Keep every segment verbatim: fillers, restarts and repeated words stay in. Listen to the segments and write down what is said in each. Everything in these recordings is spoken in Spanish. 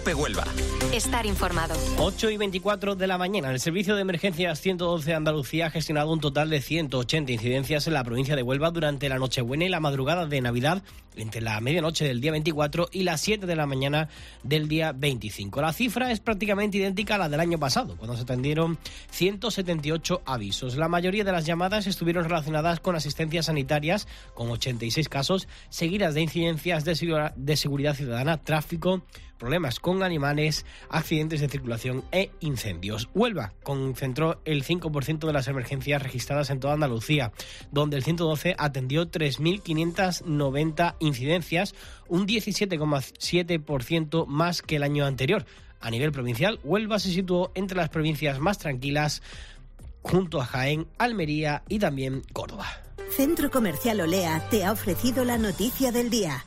COPE Huelva. Estar informado. ocho y veinticuatro de la mañana. El Servicio de Emergencias ciento doce Andalucía ha gestionado un total de ciento ochenta incidencias en la provincia de Huelva durante la Nochebuena y la madrugada de Navidad, entre la medianoche del día veinticuatro y las siete de la mañana del día veinticinco. La cifra es prácticamente idéntica a la del año pasado, cuando se atendieron ciento setenta y ocho avisos. La mayoría de las llamadas estuvieron relacionadas con asistencias sanitarias, con ochenta y seis casos, seguidas de incidencias de, de seguridad ciudadana, tráfico, problemas con animales, accidentes de circulación e incendios. Huelva concentró el cinco por ciento de las emergencias registradas en toda Andalucía, donde el ciento doce atendió tres mil quinientas noventa incidencias, un diecisiete coma siete por ciento más que el año anterior. A nivel provincial, Huelva se situó entre las provincias más tranquilas, junto a Jaén, Almería y también Córdoba. Centro Comercial Olea te ha ofrecido la noticia del día.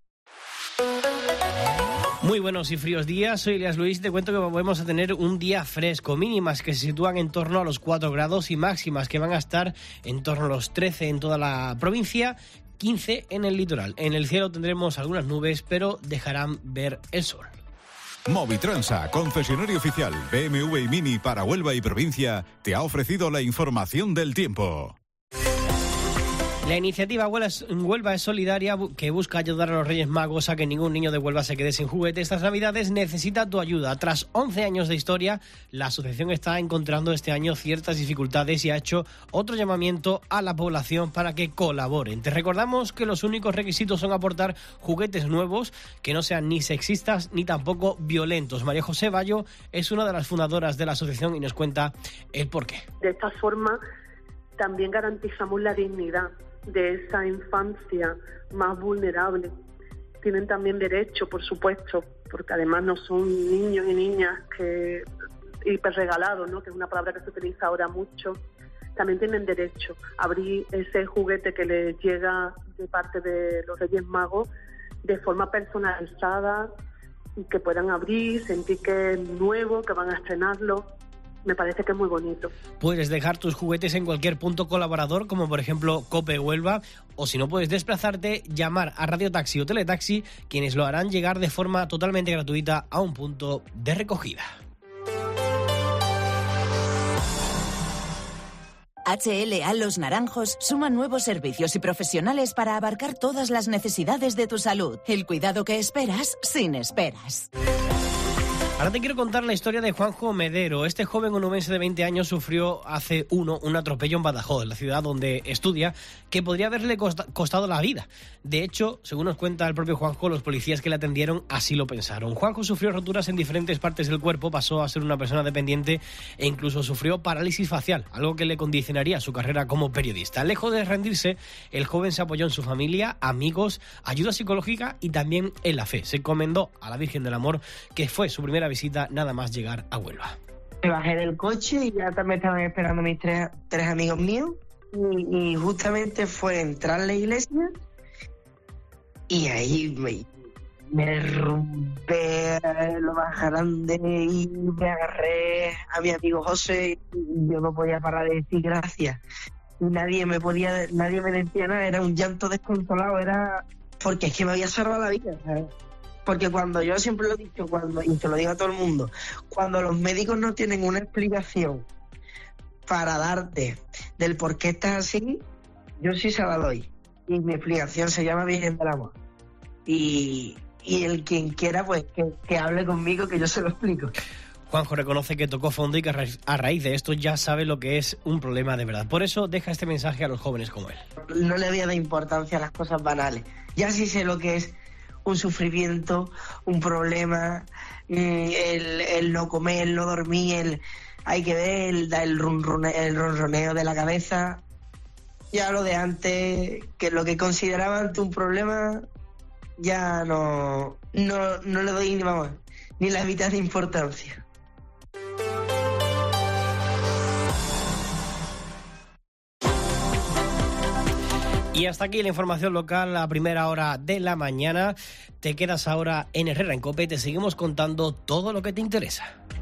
Muy buenos y fríos días, soy Elias Luis y te cuento que volvemos a tener un día fresco, mínimas que se sitúan en torno a los cuatro grados y máximas que van a estar en torno a los trece en toda la provincia, quince en el litoral. En el cielo tendremos algunas nubes, pero dejarán ver el sol. Movitransa, concesionario oficial B M W y Mini para Huelva y provincia, te ha ofrecido la información del tiempo. La iniciativa Huelva es Solidaria, que busca ayudar a los Reyes Magos a que ningún niño de Huelva se quede sin juguete. Estas Navidades necesita tu ayuda. Tras once años de historia, la asociación está encontrando este año ciertas dificultades y ha hecho otro llamamiento a la población para que colaboren. Te recordamos que los únicos requisitos son aportar juguetes nuevos que no sean ni sexistas ni tampoco violentos. María José Bayo es una de las fundadoras de la asociación y nos cuenta el porqué. De esta forma también garantizamos la dignidad de esa infancia más vulnerable. Tienen también derecho, por supuesto, porque además no son niños y niñas que hiperregalados, ¿no?, que es una palabra que se utiliza ahora mucho. También tienen derecho a abrir ese juguete que les llega de parte de los Reyes Magos de forma personalizada y que puedan abrir, sentir que es nuevo, que van a estrenarlo. Me parece que es muy bonito. Puedes dejar tus juguetes en cualquier punto colaborador, como por ejemplo COPE Huelva, o si no puedes desplazarte, llamar a Radio Taxi o Teletaxi, quienes lo harán llegar de forma totalmente gratuita a un punto de recogida. H L A Los Naranjos suma nuevos servicios y profesionales para abarcar todas las necesidades de tu salud. El cuidado que esperas sin esperas. Ahora te quiero contar la historia de Juanjo Medero. Este joven onubense de veinte años sufrió hace uno un atropello en Badajoz, la ciudad donde estudia, que podría haberle costado la vida. De hecho, según nos cuenta el propio Juanjo, los policías que le atendieron así lo pensaron. Juanjo sufrió roturas en diferentes partes del cuerpo, pasó a ser una persona dependiente e incluso sufrió parálisis facial, algo que le condicionaría su carrera como periodista. Lejos de rendirse, el joven se apoyó en su familia, amigos, ayuda psicológica y también en la fe. Se encomendó a la Virgen del Amor, que fue su primera visita nada más llegar a Huelva. Me bajé del coche y ya me estaban esperando mis tres, tres amigos míos y, y justamente fue entrar a la iglesia y ahí me, me derrumbé lo más grande y me agarré a mi amigo José y yo no podía parar de decir gracias y nadie me podía, nadie me decía nada, era un llanto desconsolado, era porque es que me había salvado la vida, ¿sabes? Porque cuando yo siempre lo he dicho, cuando, y se lo digo a todo el mundo, cuando los médicos no tienen una explicación para darte del por qué estás así, yo sí se la doy. Y mi explicación se llama Virgen del Amor. Y, y el quien quiera, pues que, que hable conmigo, que yo se lo explico. Juanjo reconoce que tocó fondo y que a raíz de esto ya sabe lo que es un problema de verdad. Por eso deja este mensaje a los jóvenes como él. No le había dado importancia a las cosas banales. Ya sí sé lo que es un sufrimiento, un problema, el, el no comer, el no dormir, el hay que ver, el, el, ronroneo, el ronroneo de la cabeza. Ya lo de antes, que lo que consideraba antes un problema, ya no, no, no le doy, vamos, ni la mitad de importancia. Y hasta aquí la información local a primera hora de la mañana. Te quedas ahora en Herrera en COPE, te seguimos contando todo lo que te interesa.